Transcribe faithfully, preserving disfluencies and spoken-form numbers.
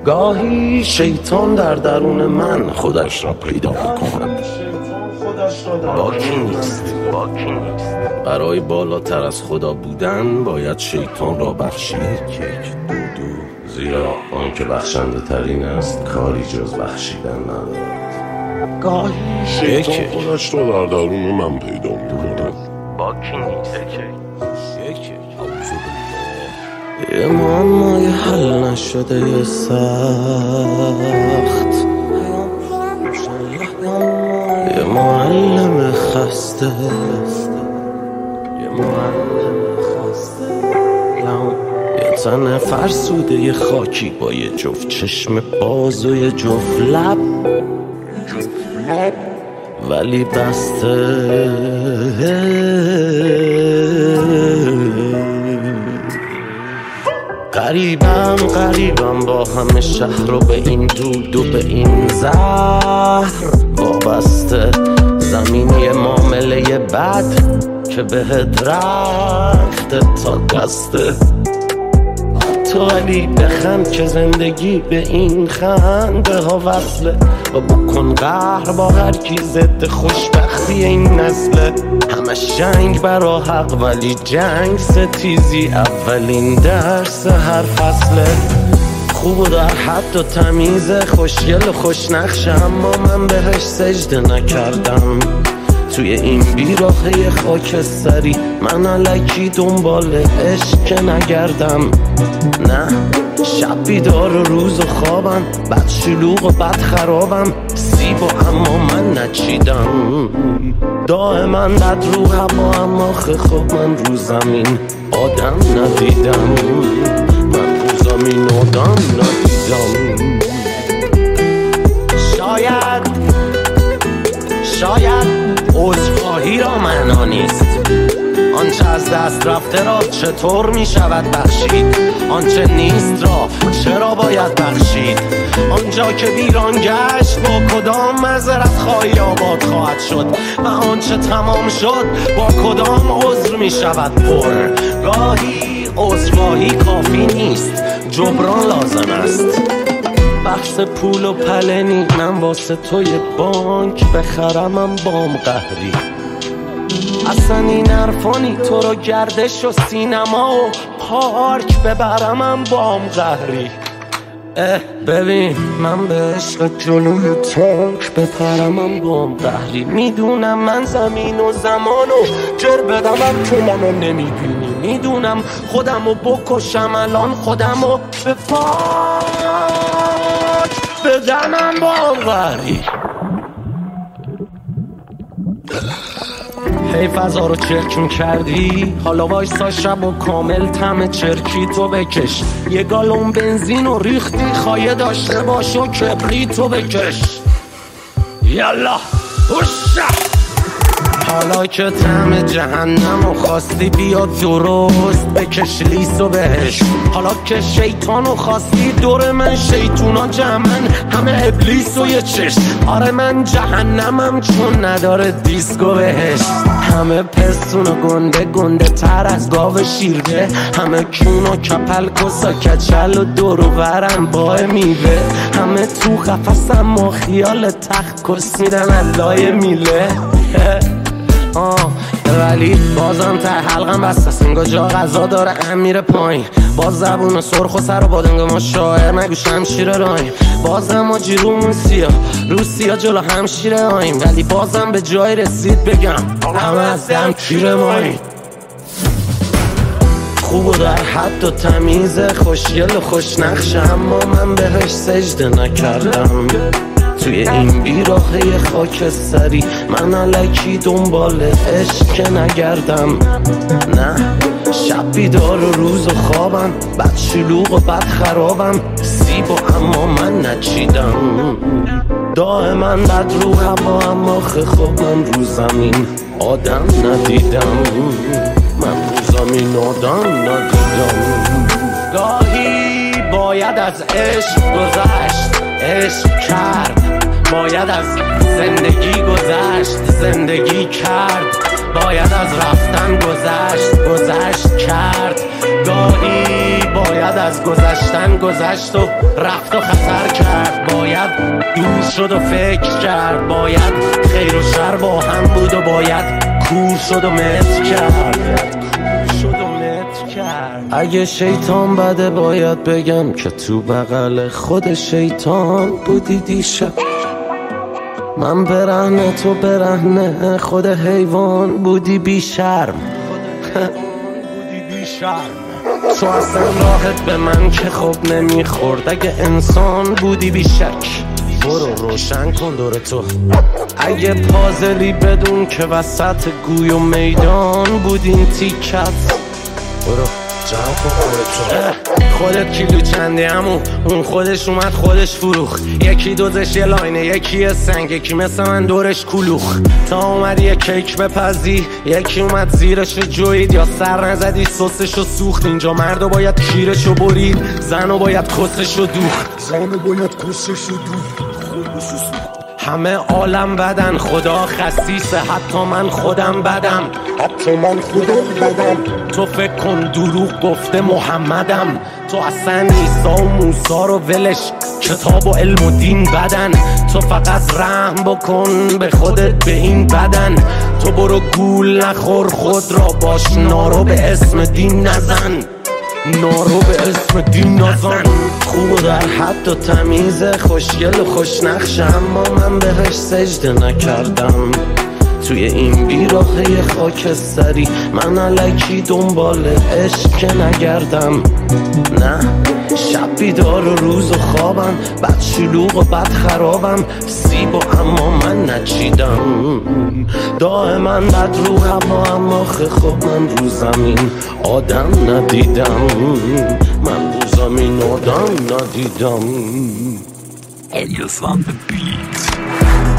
گاهی شیطان در درون من خودش را پیدا می‌کند. باکی نیست برای بالاتر از خدا بودن باید شیطان را بخشید. یک دو دو زیرا آن که بخشنده ترین است کاری جز بخشیدن ندارد. گاهی شیطان خودش را در درون من پیدا می‌کند. باکی نیست یک یه معمای حل نشده یه سخت، یه معلم خسته، یه معلم خسته، یه تن فرسوده یه خاکی با یه جفت چشم باز و یه جفت لب ولی بسته. قریبم قریبم با همه شهر رو به این دود و به این زهر وابسته. زمینی معامله بد که بهت رخته تا دسته. تو علی بخند که زندگی به این خنده ها وصله و بکن قهر با هر کی ضد خوشبختی این نسله. همه جنگ برا حق ولی جنگ ستیزی اولین درس هر فصله. خوب و در حد و تمیز خوشگل و خوشنقشه اما من بهش سجده نکردم. توی این بیراهه خاکستری من الکی دنبال عشق که نگردم. نه شب بیدار و روز و خوابم، بد شلوغ و بد خرابم، سیب و اما من نچیدم. دائما بد رو هوا اما خب من رو زمین آدم ندیدم. من رو زمین آدم ندیدم. شاید شاید عذرخواهی را معنا نیست. آنچه از دست رفته را چطور می شود بخشید؟ آنچه نیست را چرا باید بخشید؟ آنجا که ویران گشت با کدام معذرت خواهی آباد خواهد شد و آنچه تمام شد با کدام عذر می شود پر؟ گاهی عذرخواهی کافی نیست، جبران لازم است. بحث پول و پله نیستم واسه توی بانک بخرمم بام قهری. اصلا این حرفانی تو رو گردش و سینما و پارک ببرمم بام قهری. اه ببین من به عشق جلوی تانک بپرمم بام قهری. میدونم من زمین و زمان و جر بدمم تو منو نمیبینی. میدونم خودم رو بکشم الان خودم رو به پاک بدنم بام قهری. هی فضا رو چرک کردی حالا وایسا شب و کامل تم چرکی تو بکش. یه گالون بنزین و ریختی خواهی داشته باش و کبریت تو بکش. یالا اوشا حالا که طعم جهنم و خواستی بیا درست بکش لیس و بهش. حالا که شیطانو خواستی دور من شیطونا جمعن همه ابلیس و یه چشم. آره من جهنمم چون نداره دیسکو بهش. همه پستون و گنده گنده تر از گاو شیرده. همه کون و کپل کسا کچل و دورو برم با میوه. همه تو قفصم و خیال تخت کس میدن علای میله. آه ولی بازم ته حلقم بستست انگاه جا غذا داره امیر پایین. باز زبون سرخ و سر و بادنگ ما شاعر نگو شمشیر رایم. بازم ما جیرومون سیا روسیا جلو همشیر آیم. ولی بازم به جای رسید بگم همه از دم کیر ماییم. خوب و در حد و تمیز خوشگل و خوشنقشه اما من بهش سجده نکردم. توی این بیراهه خاکستری من الکی دنبال عشق که نگردم. نه شب بیدار و روز و خوابم، بد شلوغ و بد خرابم، سیب و اما من نچیدم. دائما بد رو هوا اما خب من رو زمین آدم ندیدم. من رو زمین آدم ندیدم. گاهی باید از عشق گذشت عشق کرد. باید از زندگی گذشت زندگی کرد. باید از رفتن گذشت گذشت کرد. گاهی باید از گذشتن گذشت و رفت و خطر کرد، باید دور شد و فکر کرد، باید خیر و شر با هم بود و باید کور شد و متر کرد، کور شد و متر کرد. اگه شیطان بده باید بگم که تو بغل خود شیطان بودی دیشب. من برهنه تو برهنه خود حیوان بودی بی شرم. تو اصلا راحت به من که خوب نمیخورد. اگه انسان بودی بی شک برو روشن کن دور تو. اگه پازلی بدون که وسط گوی و میدان بودین تیکت برو جمع کن خودت. خودت کیلو چندی همون اون خودش اومد خودش فروخ. یکی دوزش یه لاینه یکی یه سنگ یکی مثل من دورش کلوخ. تا اومد یه کیک بپزی یکی اومد زیرشو جوید یا سر نزدی سسشو سوخت. اینجا مردو باید کیرشو برید زنو باید کسشو دوخت. زنو باید کسشو دوخت. همه عالم بدن خدا خسیسه حتی من خودم بدم. حتی من خودم بدم. تو فکر کن دروغ گفته محمدم. تو اصلا عیسی و موسی رو ولش کتاب و علم و دین بدن. تو فقط رحم بکن به خودت به این بدن. تو برو گول نخور خود را باش نارو به اسم دین نزن. نارو به اسم دین نزن. خوب در حد و تمیز خوشگل و خوشنقش اما من بهش سجده نکردم. توی این بیراهه خاکستری من الکی دنبال عشق که نگردم. نه شب بیدار و روز و خوابم بد شلوغ و بد خرابم. سیب و اما من نچیدم دائما بد رو هوا اما خب من رو زمین آدم ندیدم. من رو زمین آدم ندیدم. Elias on the beat.